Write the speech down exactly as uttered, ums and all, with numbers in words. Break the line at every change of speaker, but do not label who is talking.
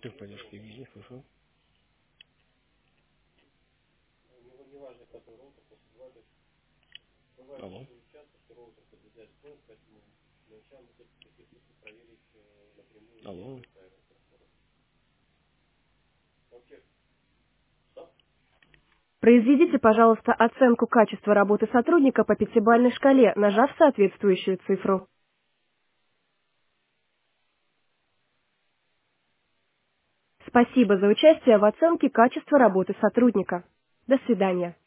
Ты поддержки видишь, хорошо? Алло. Алло.
Произведите, пожалуйста, оценку качества работы сотрудника по пятибалльной шкале, нажав соответствующую цифру. Спасибо за участие в оценке качества работы сотрудника. До свидания.